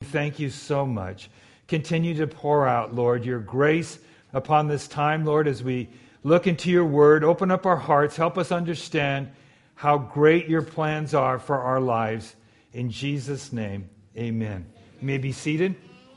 thank you so much. Continue to pour out, Lord, your grace upon this time, Lord, as we look into your word. Open up our hearts. Help us understand how great your plans are for our lives. In Jesus' name, amen. You may be seated.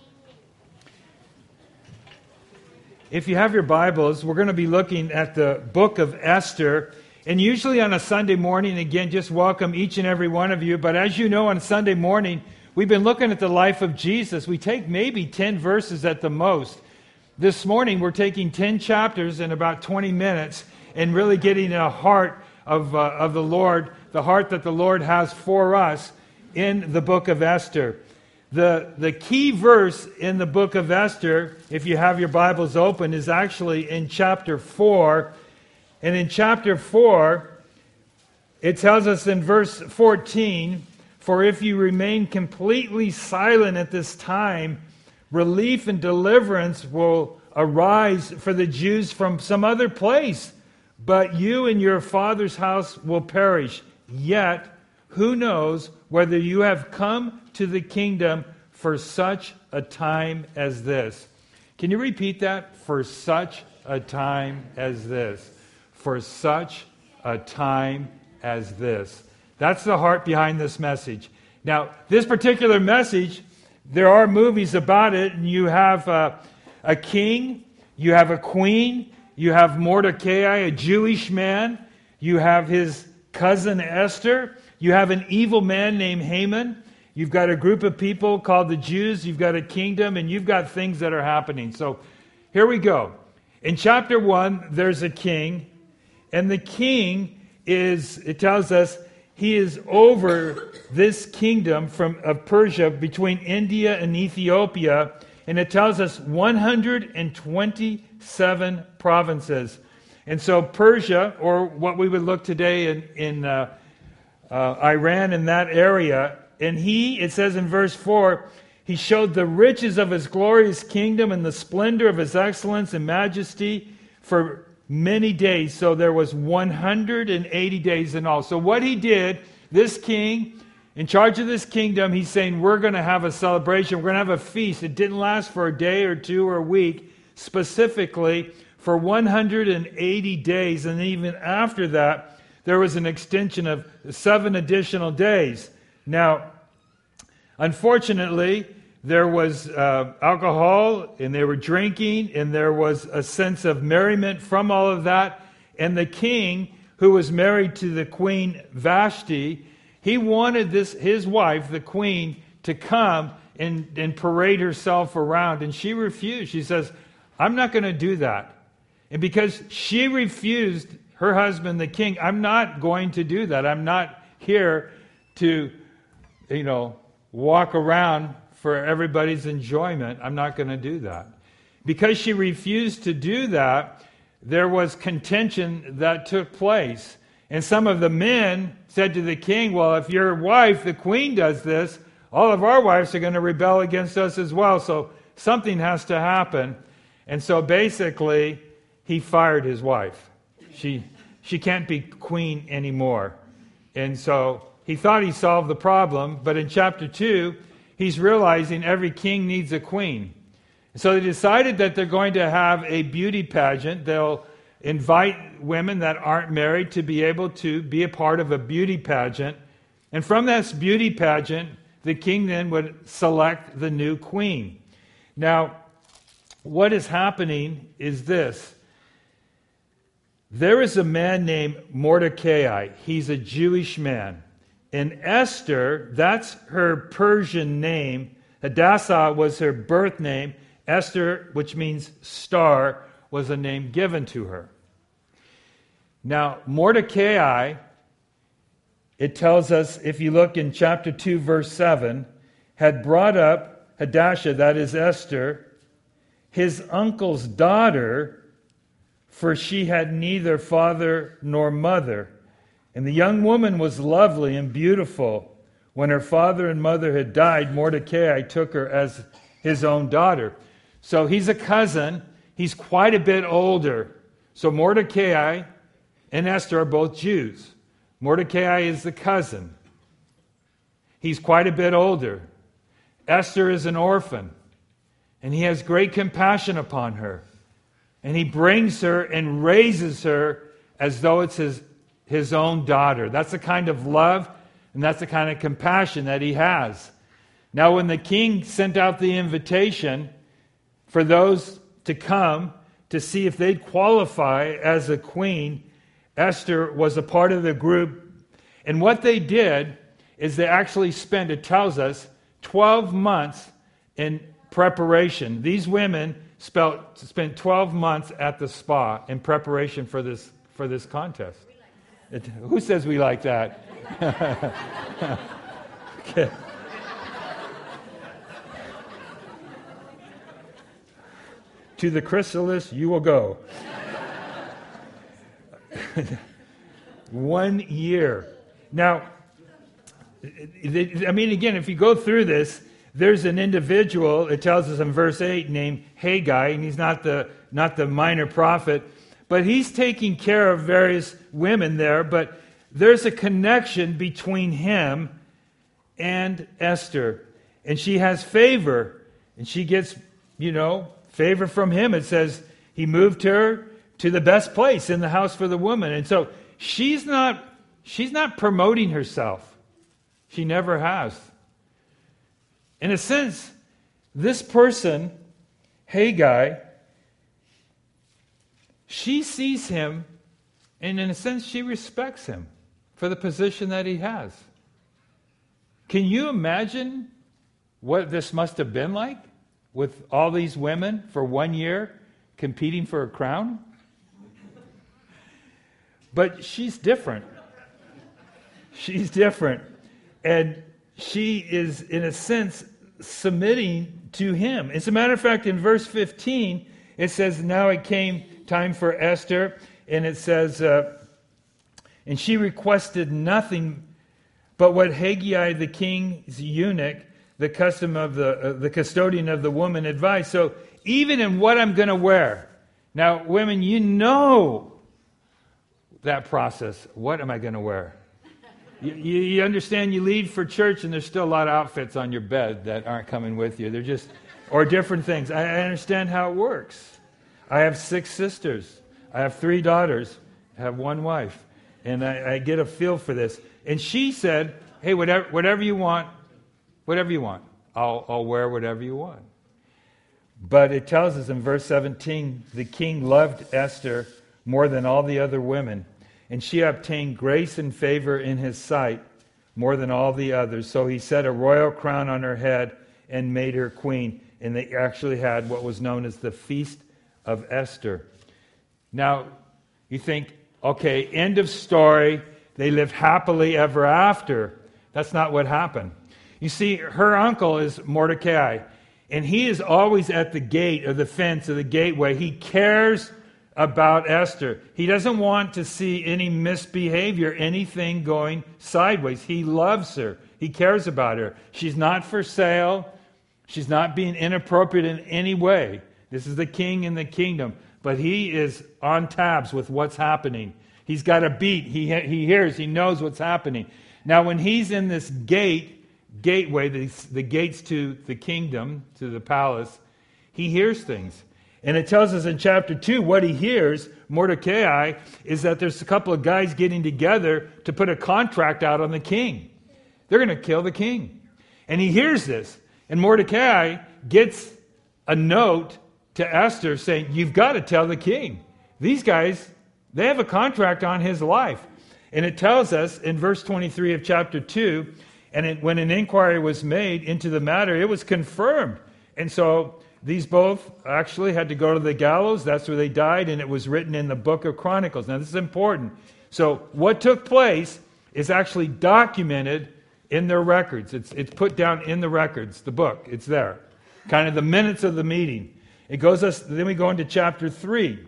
If you have your Bibles, we're going to be looking at the book of Esther. And usually on a Sunday morning, again, just welcome each and every one of you. But as you know, on Sunday morning, we've been looking at the life of Jesus. We take maybe 10 verses at the most. This morning, we're taking 10 chapters in about 20 minutes and really getting a heart of the Lord, the heart that the Lord has for us in the book of Esther. The key verse in the book of Esther, if you have your Bibles open, is actually in chapter 4. And in chapter 4, it tells us in verse 14, "For if you remain completely silent at this time, relief and deliverance will arise for the Jews from some other place, but you and your father's house will perish. Yet, who knows whether you have come to the kingdom for such a time as this?" Can you repeat that? For such a time as this. For such a time as this. That's the heart behind this message. Now, this particular message, there are movies about it, and you have a king, you have a queen, you have Mordecai, a Jewish man, you have his cousin Esther, you have an evil man named Haman, you've got a group of people called the Jews, you've got a kingdom, and you've got things that are happening. So here we go. In chapter 1, there's a king, and the king is, it tells us, he is over this kingdom of Persia between India and Ethiopia, and it tells us 127 provinces. And so Persia, or what we would look today in Iran, in that area, and it says in verse 4, he showed the riches of his glorious kingdom and the splendor of his excellence and majesty for many days. So there was 180 days in all. So what he did, this king, in charge of this kingdom, he's saying, we're going to have a celebration. We're going to have a feast. It didn't last for a day or two or a week, specifically for 180 days. And even after that, there was an extension of 7 additional days. Now, unfortunately, there was alcohol, and they were drinking, and there was a sense of merriment from all of that. And the king, who was married to the queen Vashti, he wanted his wife, the queen, to come and parade herself around. And she refused. She says, I'm not going to do that. And because she refused her husband, the king, I'm not going to do that. I'm not here to, walk around for everybody's enjoyment. I'm not going to do that. Because she refused to do that, there was contention that took place. And some of the men said to the king, well, if your wife, the queen, does this, all of our wives are going to rebel against us as well. So something has to happen. And so basically, he fired his wife. She can't be queen anymore. And so he thought he solved the problem. But in chapter 2, he's realizing every king needs a queen. So they decided that they're going to have a beauty pageant. They'll invite women that aren't married to be able to be a part of a beauty pageant. And from this beauty pageant, the king then would select the new queen. Now, what is happening is this. There is a man named Mordecai. He's a Jewish man. And Esther, that's her Persian name. Hadassah was her birth name. Esther, which means star, was a name given to her. Now, Mordecai, it tells us, if you look in chapter 2, verse 7, had brought up Hadassah, that is Esther, his uncle's daughter, for she had neither father nor mother. And the young woman was lovely and beautiful. When her father and mother had died, Mordecai took her as his own daughter. So he's a cousin. He's quite a bit older. So Mordecai and Esther are both Jews. Mordecai is the cousin. He's quite a bit older. Esther is an orphan, and he has great compassion upon her. And he brings her and raises her as though it's his own daughter. That's the kind of love and that's the kind of compassion that he has. Now, when the king sent out the invitation for those to come to see if they'd qualify as a queen, Esther was a part of the group. And what they did is they actually spent, it tells us, 12 months in preparation. These women spent 12 months at the spa in preparation for this contest. Who says we like that? Okay. To the chrysalis you will go. 1 year. Now, again, if you go through this, there's an individual, it tells us in verse 8, named Haggai, and he's not the minor prophet, but he's taking care of various women there, but there's a connection between him and Esther. And she has favor, and she gets, favor from him. It says he moved her to the best place in the house for the woman. And so she's not promoting herself. She never has. In a sense, this person, Haggai, she sees him, and in a sense, she respects him for the position that he has. Can you imagine what this must have been like with all these women for 1 year competing for a crown? But she's different. She's different. And she is, in a sense, submitting to him. As a matter of fact, in verse 15, it says, now it came time for Esther, and it says, and she requested nothing but what Haggai, the king's eunuch, the custodian of the woman, advised. So even in what I'm going to wear, now women, you know that process. What am I going to wear? You understand, you leave for church and there's still a lot of outfits on your bed that aren't coming with you. They're just, or different things. I understand how it works. I have 6 sisters. I have 3 daughters. I have 1 wife. And I get a feel for this. And she said, hey, whatever you want, I'll wear whatever you want. But it tells us in verse 17, the king loved Esther more than all the other women, and she obtained grace and favor in his sight more than all the others. So he set a royal crown on her head and made her queen. And they actually had what was known as the Feast of Esther. Now, you think, okay, end of story. They lived happily ever after. That's not what happened. You see, her uncle is Mordecai, and he is always at the gate of the fence of the gateway. He cares about Esther. He doesn't want to see any misbehavior, anything going sideways. He loves her. He cares about her. She's not for sale. She's not being inappropriate in any way. This is the king in the kingdom. But he is on tabs with what's happening. He's got a beat. He hears. He knows what's happening. Now, when he's in this gateway, the gates to the kingdom, to the palace, he hears things. And it tells us in chapter 2 what he hears, Mordecai, is that there's a couple of guys getting together to put a contract out on the king. They're going to kill the king. And he hears this. And Mordecai gets a note to Esther saying, you've got to tell the king. These guys, they have a contract on his life. And it tells us in verse 23 of chapter 2, when an inquiry was made into the matter, it was confirmed. And so these both actually had to go to the gallows. That's where they died, and it was written in the book of Chronicles. Now, this is important. So what took place is actually documented in their records. It's put down in the records, the book. It's there. Kind of the minutes of the meeting. Then we go into chapter 3.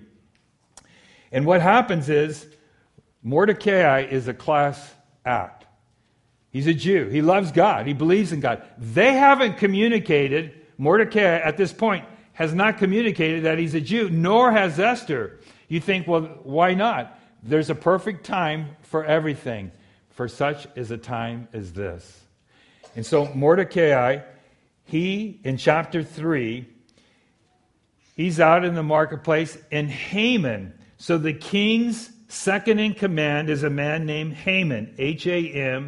And what happens is, Mordecai is a class act. He's a Jew. He loves God. He believes in God. They haven't communicated. Mordecai, at this point, has not communicated that he's a Jew, nor has Esther. You think, well, why not? There's a perfect time for everything. For such is a time as this. And so Mordecai, he, in chapter 3, he's out in the marketplace, and Haman, so the king's second in command is a man named Haman, Haman.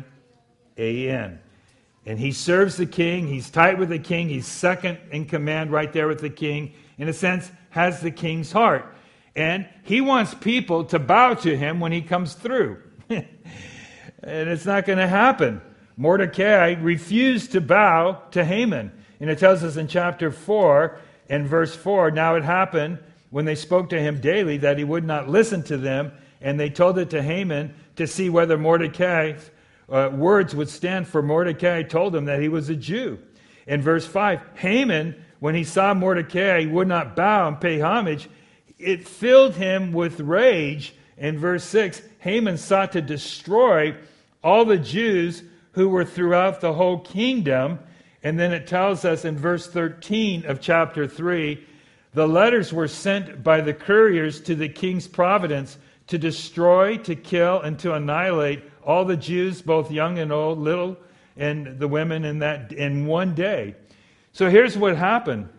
And he serves the king, he's tight with the king, he's second in command right there with the king, in a sense, has the king's heart. And he wants people to bow to him when he comes through. And it's not going to happen. Mordecai refused to bow to Haman. And it tells us in chapter 4 and verse 4, now it happened when they spoke to him daily that he would not listen to them, and they told it to Haman to see whether Mordecai's words would stand, for Mordecai told him that he was a Jew. In verse 5, Haman, when he saw Mordecai would not bow and pay homage, it filled him with rage. In verse 6, Haman sought to destroy all the Jews who were throughout the whole kingdom. And then it tells us in verse 13 of chapter 3, the letters were sent by the couriers to the king's providence to destroy, to kill, and to annihilate all the Jews, both young and old, little, and the women in one day. So here's what happened.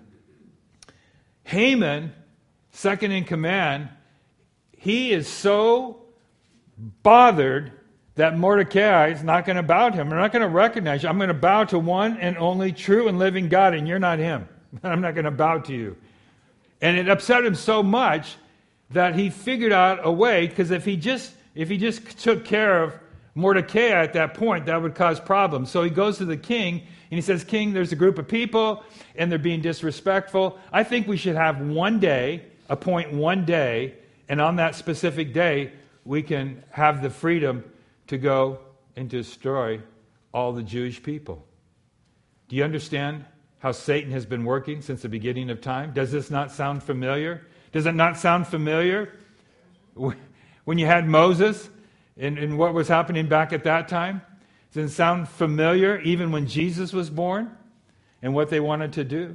Haman, second in command, he is so bothered that Mordecai is not going to bow to him. I'm not going to recognize you. I'm going to bow to one and only true and living God, and you're not him. I'm not going to bow to you. And it upset him so much that he figured out a way, because if he just took care of Mordecai at that point, that would cause problems. So he goes to the king and he says, King, there's a group of people and they're being disrespectful. I think we should have one day, appoint one day, and on that specific day, we can have the freedom to go and destroy all the Jewish people. Do you understand how Satan has been working since the beginning of time? Does this not sound familiar? Does it not sound familiar when you had Moses and what was happening back at that time? Does it sound familiar even when Jesus was born and what they wanted to do?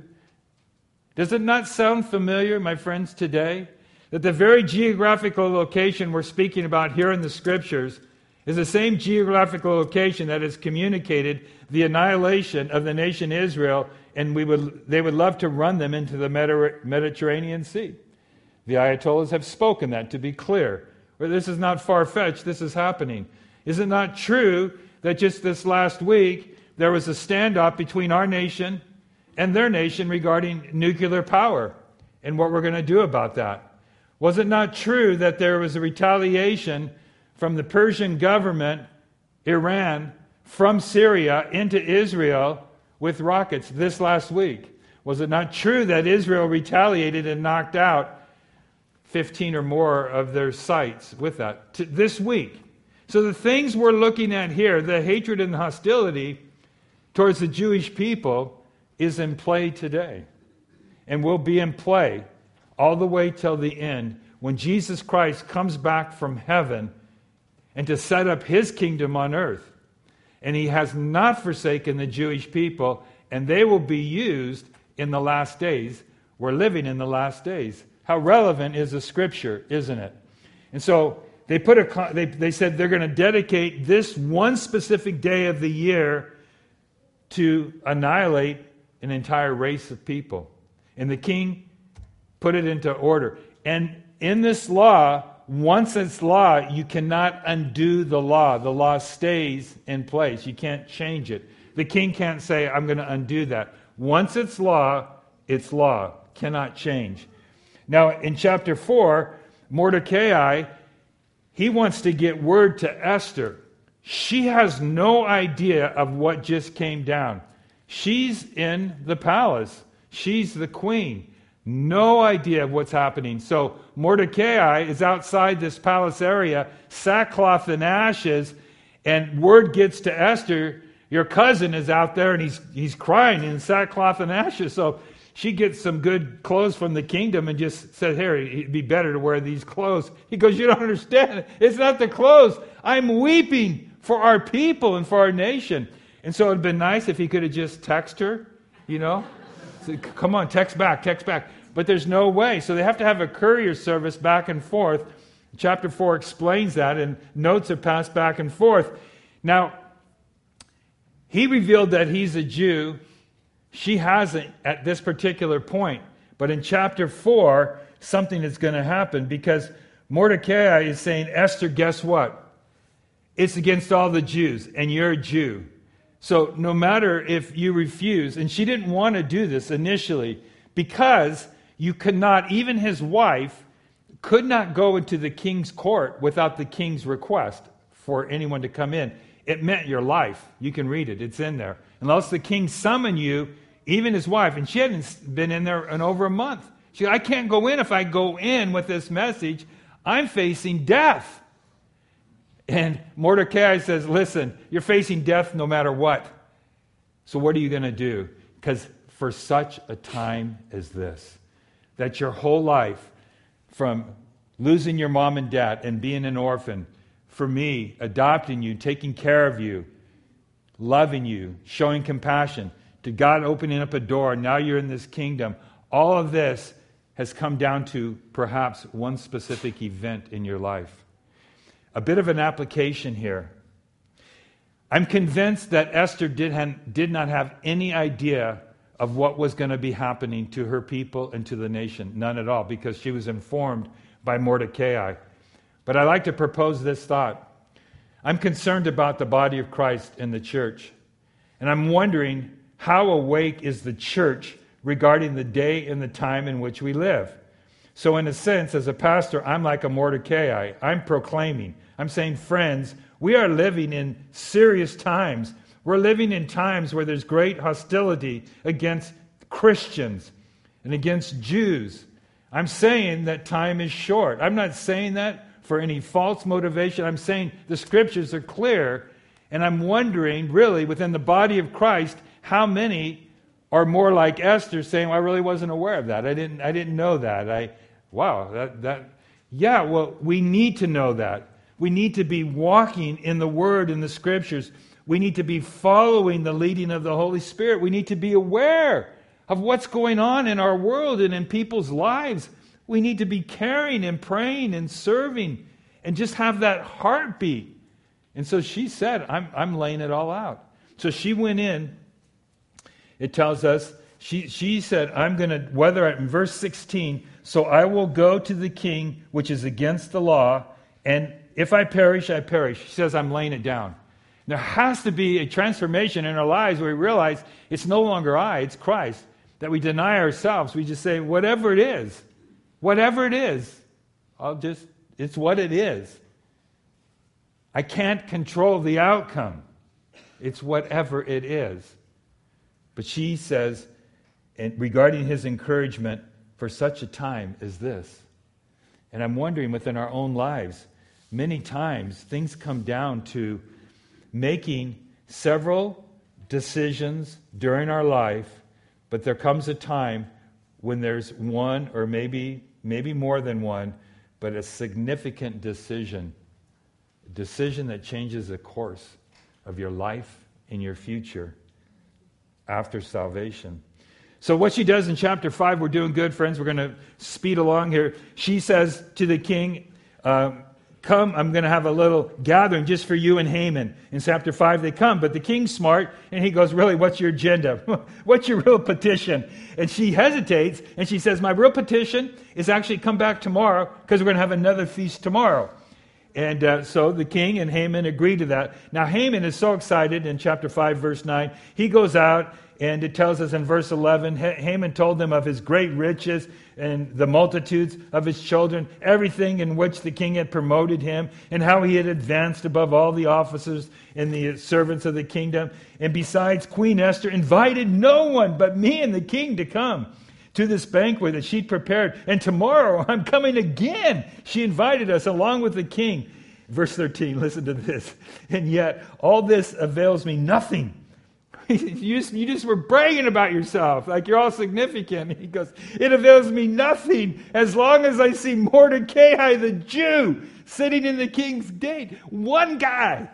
Does it not sound familiar, my friends, today, that the very geographical location we're speaking about here in the Scriptures is the same geographical location that has communicated the annihilation of the nation Israel, and they would love to run them into the Mediterranean Sea? The Ayatollahs have spoken that, to be clear. This is not far-fetched, this is happening. Is it not true that just this last week there was a standoff between our nation and their nation regarding nuclear power and what we're going to do about that? Was it not true that there was a retaliation from the Persian government, Iran, from Syria into Israel with rockets this last week? Was it not true that Israel retaliated and knocked out 15 or more of their sites with that this week? So the things we're looking at here, the hatred and the hostility towards the Jewish people, is in play today and will be in play all the way till the end when Jesus Christ comes back from heaven and to set up his kingdom on earth. And he has not forsaken the Jewish people, and they will be used in the last days. We're living in the last days. How relevant is the Scripture, isn't it? And so they said they're going to dedicate this one specific day of the year to annihilate an entire race of people. And the king put it into order. And in this law, once it's law, you cannot undo the law. The law stays in place. You can't change it. The king can't say, I'm going to undo that. Once it's law, cannot change. Now, in chapter 4, Mordecai, he wants to get word to Esther. She has no idea of what just came down. She's in the palace. She's the queen. No idea of what's happening. So Mordecai is outside this palace area, sackcloth and ashes, and word gets to Esther, your cousin is out there and he's crying in sackcloth and ashes. So she gets some good clothes from the kingdom and just said, here, it'd be better to wear these clothes. He goes, you don't understand. It's not the clothes. I'm weeping for our people and for our nation. And so it'd been nice if he could have just texted her, So, come on, text back. But there's no way. So they have to have a courier service back and forth. Chapter 4 explains that, and notes are passed back and forth. Now, he revealed that he's a Jew She hasn't at this particular point. But in chapter 4, something is going to happen because Mordecai is saying, Esther, guess what? It's against all the Jews, and you're a Jew. So no matter if you refuse, and she didn't want to do this initially, because you could not, even his wife, could not go into the king's court without the king's request for anyone to come in. It meant your life. You can read it. It's in there. Unless the king summoned you, even his wife, and she hadn't been in there in over a month. She said, I can't go in. If I go in with this message, I'm facing death. And Mordecai says, listen, you're facing death no matter what. So what are you going to do? Because for such a time as this, that your whole life, from losing your mom and dad and being an orphan, for me, adopting you, taking care of you, loving you, showing compassion, to God opening up a door, now you're in this kingdom. All of this has come down to perhaps one specific event in your life. A bit of an application here. I'm convinced that Esther did not have any idea of what was going to be happening to her people and to the nation. None at all, because she was informed by Mordecai. But I like to propose this thought. I'm concerned about the body of Christ in the church. And I'm wondering, how awake is the church regarding the day and the time in which we live? So in a sense, as a pastor, I'm like a Mordecai. I'm proclaiming. I'm saying, friends, we are living in serious times. We're living in times where there's great hostility against Christians and against Jews. I'm saying that time is short. I'm not saying that for any false motivation. I'm saying the scriptures are clear. And I'm wondering, really, within the body of Christ, how many are more like Esther, saying, well, I really wasn't aware of that. I didn't know that. Well, we need to know that. We need to be walking in the Word, in the Scriptures. We need to be following the leading of the Holy Spirit. We need to be aware of what's going on in our world and in people's lives. We need to be caring and praying and serving and just have that heartbeat. And so she said, I'm laying it all out. So she went in. It tells us, she said, in verse 16, so I will go to the king, which is against the law, and if I perish, I perish. She says, I'm laying it down. There has to be a transformation in our lives where we realize it's no longer I, it's Christ. That we deny ourselves. We just say, whatever it is, it's what it is. I can't control the outcome. It's whatever it is. But she says, and regarding his encouragement, for such a time as this. And I'm wondering within our own lives, many times things come down to making several decisions during our life, but there comes a time when there's one or maybe more than one, but a significant decision. A decision that changes the course of your life and your future after salvation. So what she does in chapter 5, we're doing good, friends. We're going to speed along here. She says to the king, come, I'm going to have a little gathering just for you and Haman. In chapter 5, they come, but the king's smart, and he goes, really, what's your agenda? What's your real petition? And she hesitates, and she says, my real petition is actually come back tomorrow, because we're going to have another feast tomorrow. And so the king and Haman agree to that. Now Haman is so excited in chapter 5, verse 9. He goes out, and it tells us in verse 11, Haman told them of his great riches and the multitudes of his children, everything in which the king had promoted him, and how he had advanced above all the officers and the servants of the kingdom. And besides, Queen Esther invited no one but me and the king to come to this banquet that she'd prepared. And tomorrow I'm coming again. She invited us along with the king. Verse 13, listen to this. And yet all this avails me nothing. You just were bragging about yourself, like you're all significant. He goes, it avails me nothing as long as I see Mordecai the Jew sitting in the king's gate. One guy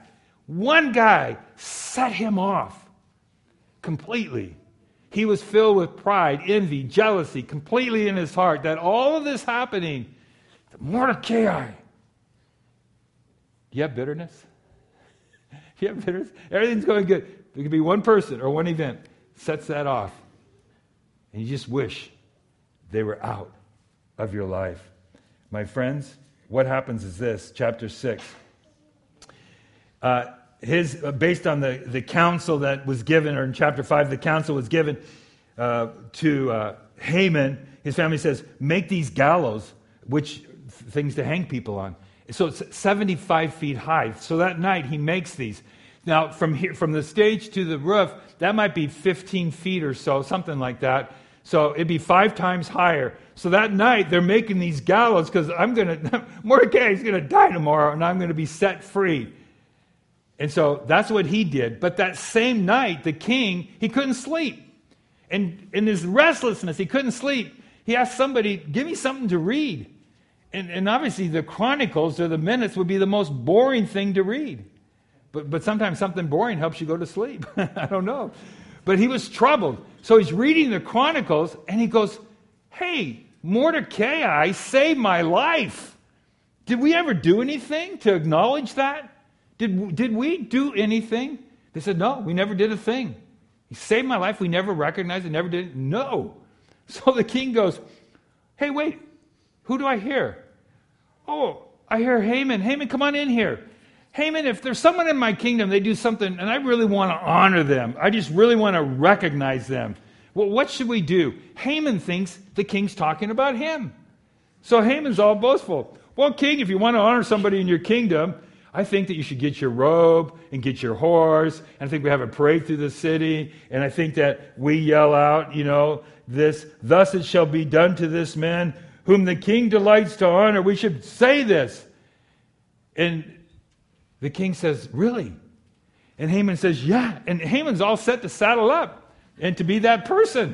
set him off completely. He was filled with pride, envy, jealousy, completely in his heart, that all of this happening, Mordecai. Do you have bitterness? Do you have bitterness? Everything's going good. There could be one person or one event sets that off. And you just wish they were out of your life. My friends, what happens is this, chapter 6. Based on the counsel that was given, or in chapter 5, the counsel was given to Haman. His family says, make these gallows, which things to hang people on. So it's 75 feet high. So that night he makes these. Now from the stage to the roof, that might be 15 feet or so, something like that. So it'd be 5 times higher. So that night they're making these gallows because Mordecai is going to die tomorrow and I'm going to be set free. And so that's what he did. But that same night, the king, he couldn't sleep. And in his restlessness, he couldn't sleep. He asked somebody, give me something to read. And obviously the Chronicles or the minutes would be the most boring thing to read. But sometimes something boring helps you go to sleep. I don't know. But he was troubled. So he's reading the Chronicles and he goes, hey, Mordecai saved my life. Did we ever do anything to acknowledge that? Did we do anything? They said, no, we never did a thing. He saved my life. We never recognized it, never did it. No. So the king goes, hey, wait, who do I hear? Oh, I hear Haman. Haman, come on in here. Haman, if there's someone in my kingdom, they do something, and I really want to honor them. I just really want to recognize them. Well, what should we do? Haman thinks the king's talking about him. So Haman's all boastful. Well, king, if you want to honor somebody in your kingdom, I think that you should get your robe and get your horse. And I think we have a parade through the city. And I think that we yell out, this, thus it shall be done to this man whom the king delights to honor. We should say this. And the king says, really? And Haman says, yeah. And Haman's all set to saddle up and to be that person.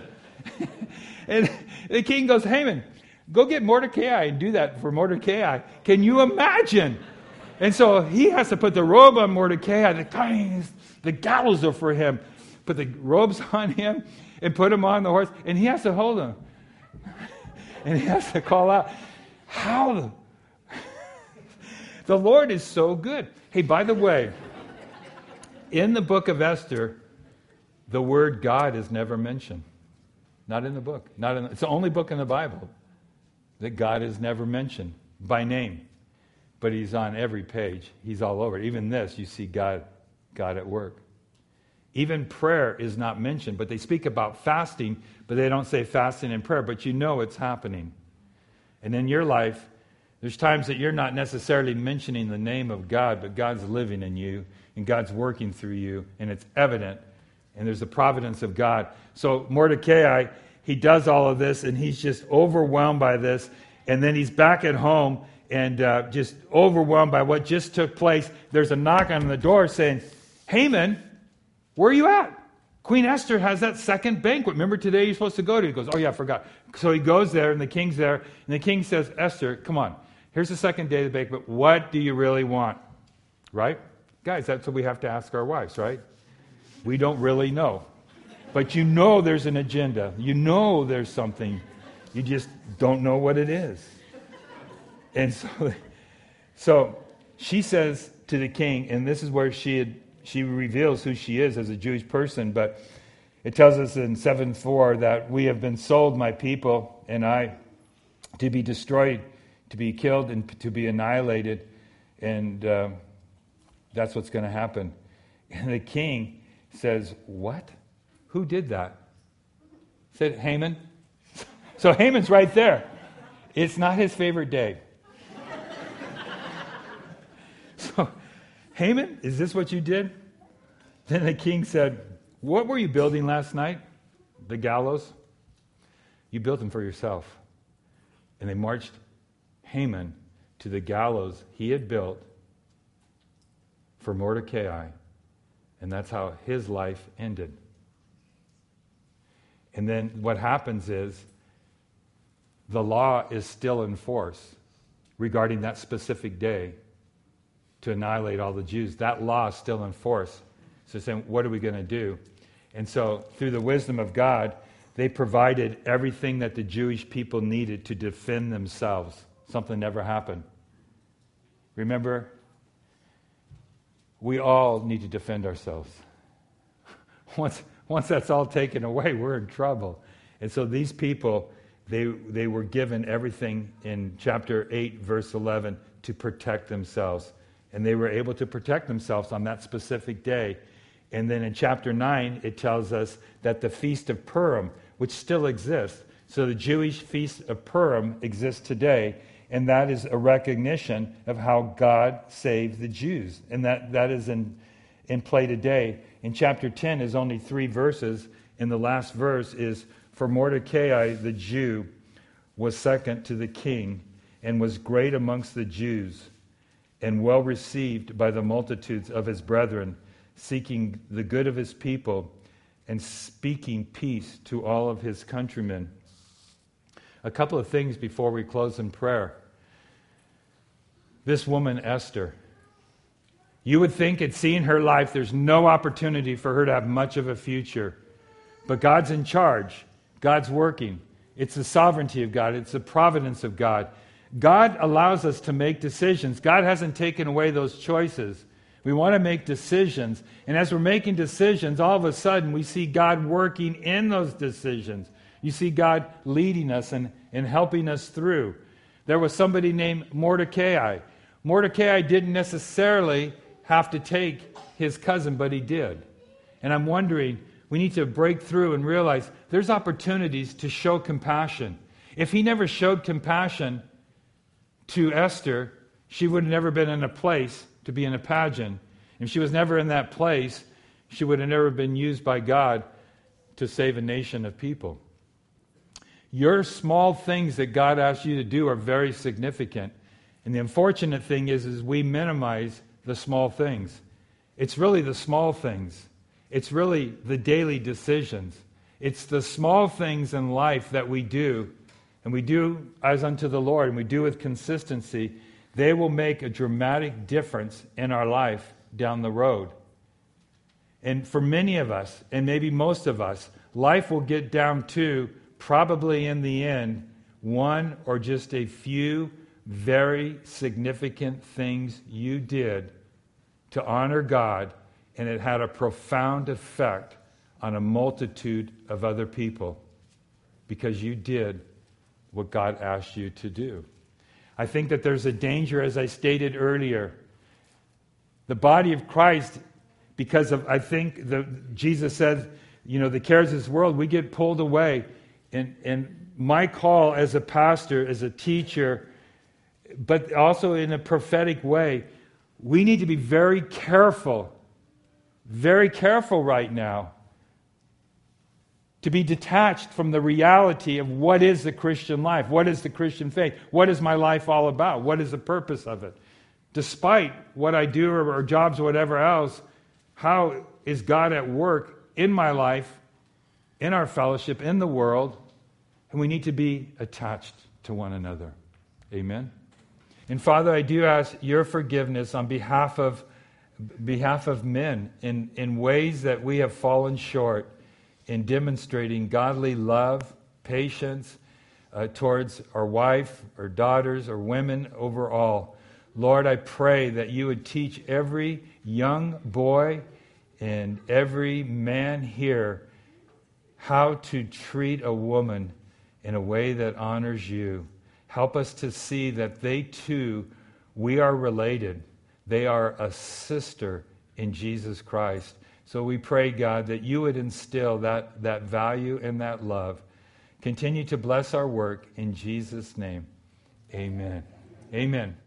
And the king goes, Haman, go get Mordecai and do that for Mordecai. Can you imagine? And so he has to put the robe on Mordecai. The gallows are for him. Put the robes on him and put him on the horse. And he has to hold him. And he has to call out, how? The Lord is so good. Hey, by the way, in the book of Esther, the word God is never mentioned. Not in the book. It's the only book in the Bible that God is never mentioned by name. But he's on every page. He's all over. Even this, you see God at work. Even prayer is not mentioned, but they speak about fasting, but they don't say fasting and prayer, but you know it's happening. And in your life, there's times that you're not necessarily mentioning the name of God, but God's living in you, and God's working through you, and it's evident, and there's the providence of God. So Mordecai, he does all of this, and he's just overwhelmed by this, and then he's back at home, and just overwhelmed by what just took place. There's a knock on the door saying, Haman, where are you at? Queen Esther has that second banquet. Remember today you're supposed to go to? He goes, oh yeah, I forgot. So he goes there, and the king's there, and the king says, Esther, come on. Here's the second day of the banquet. What do you really want? Right? Guys, that's what we have to ask our wives, right? We don't really know. But you know there's an agenda. You know there's something. You just don't know what it is. And so she says to the king, and this is where she reveals who she is as a Jewish person, but it tells us in 7:4 that we have been sold, my people, and I, to be destroyed, to be killed, and to be annihilated, and that's what's going to happen. And the king says, what? Who did that? Said Haman. So Haman's right there. It's not his favorite day. So, Haman, is this what you did? Then the king said, what were you building last night? The gallows? You built them for yourself. And they marched Haman to the gallows he had built for Mordecai. And that's how his life ended. And then what happens is the law is still in force regarding that specific day to annihilate all the Jews. That law is still in force. So saying, what are we going to do? And so through the wisdom of God, they provided everything that the Jewish people needed to defend themselves. Something never happened. Remember, we all need to defend ourselves. Once that's all taken away, we're in trouble. And so these people, they were given everything in chapter 8, verse 11, to protect themselves. And they were able to protect themselves on that specific day. And then in chapter 9, it tells us that the Feast of Purim, which still exists, so the Jewish Feast of Purim exists today, and that is a recognition of how God saved the Jews. And that is in play today. In chapter 10 is only 3 verses, and the last verse is, "For Mordecai the Jew was second to the king, and was great amongst the Jews, and well received by the multitudes of his brethren, seeking the good of his people, and speaking peace to all of his countrymen." A couple of things before we close in prayer. This woman, Esther, you would think at seeing her life, there's no opportunity for her to have much of a future. But God's in charge. God's working. It's the sovereignty of God. It's the providence of God. God allows us to make decisions. God hasn't taken away those choices. We want to make decisions. And as we're making decisions, all of a sudden we see God working in those decisions. You see God leading us and helping us through. There was somebody named Mordecai. Mordecai didn't necessarily have to take his cousin, but he did. And I'm wondering, we need to break through and realize there's opportunities to show compassion. If he never showed compassion to Esther, she would have never been in a place to be in a pageant. If she was never in that place, she would have never been used by God to save a nation of people. Your small things that God asks you to do are very significant. And the unfortunate thing is we minimize the small things. It's really the small things. It's really the daily decisions. It's the small things in life that we do, and we do as unto the Lord, and we do with consistency. They will make a dramatic difference in our life down the road. And for many of us, and maybe most of us, life will get down to, probably in the end, one or just a few very significant things you did to honor God, and it had a profound effect on a multitude of other people because you did what God asked you to do. I think that there's a danger, as I stated earlier. The body of Christ, because of, I think, Jesus said, the cares of this world, we get pulled away. And my call as a pastor, as a teacher, but also in a prophetic way, we need to be very careful right now to be detached from the reality of what is the Christian life, what is the Christian faith, what is my life all about, what is the purpose of it. Despite what I do or jobs or whatever else, how is God at work in my life, in our fellowship, in the world? And we need to be attached to one another. Amen? And Father, I do ask your forgiveness on behalf of men in ways that we have fallen short in demonstrating godly love, patience towards our wife, our daughters, or women overall. Lord, I pray that you would teach every young boy and every man here how to treat a woman in a way that honors you. Help us to see that they too, we are related. They are a sister in Jesus Christ. So we pray, God, that you would instill that value and that love. Continue to bless our work in Jesus' name. Amen. Amen.